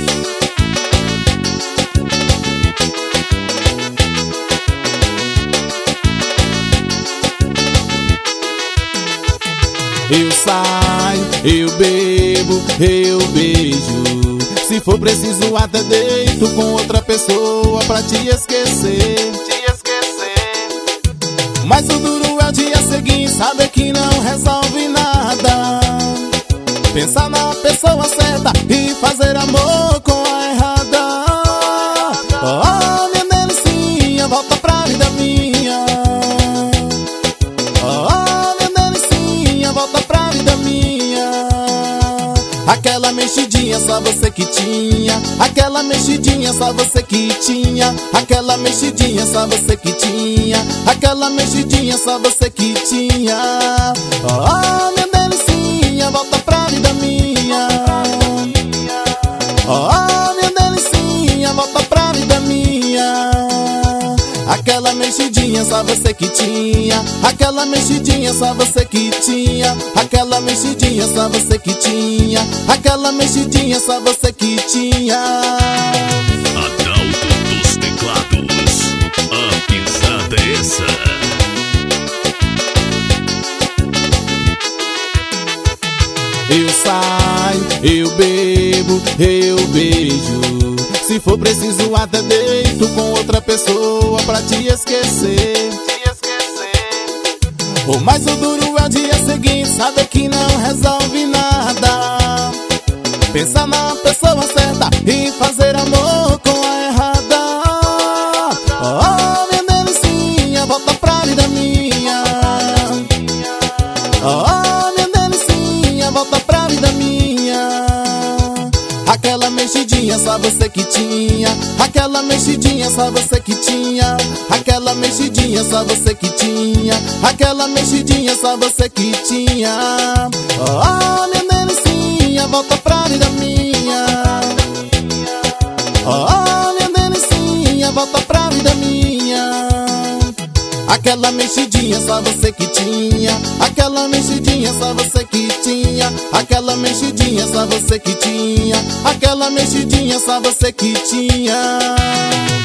Eu saio, eu bebo, eu beijo. Se for preciso até deito com outra pessoa pra te esquecer. Mas o duro é o dia seguinte, saber que não resolve nada. Pensar na pessoa certa e fazer amor com a errada. Oh, minha delicinha, volta pra vida minha. Oh, minha delicinha, volta pra vida minha. Aquela mexidinha só você que tinha. Aquela mexidinha só você que tinha. Aquela mexidinha só você que tinha. Aquela mexidinha só você que tinha. Oh, minha delicinha, volta pra vida minha. Oh, minha delicinha, volta pra vida minha. Aquela mexidinha só você que tinha. Aquela mexidinha só você que tinha. Aquela mexidinha só você que tinha. Aquela mexidinha só você que tinha. Adalto dos teclados, a pisada é essa. Eu saio, eu bebo, eu beijo. Se for preciso até deito com outra pessoa pra te esquecer. Oh, mas o duro é o dia seguinte, saber que não resolve nada. Pensar na pessoa certa e fazer amor com a errada. Oh, minha delicinha, volta pra vida minha. Oh, minha delicinha, volta pra vida minha. Aquela mexidinha só você que tinha. Aquela mexidinha só você que tinha. Aquela mexidinha só você que tinha. Aquela mexidinha só você que tinha. Oh, minha delicinha, volta pra vida minha. Oh, minha delicinha, volta pra vida minha. Aquela mexidinha só você que tinha. Aquela mexidinha só você que tinha. Aquela mexidinha só você que tinha. Aquela mexidinha só você que tinha.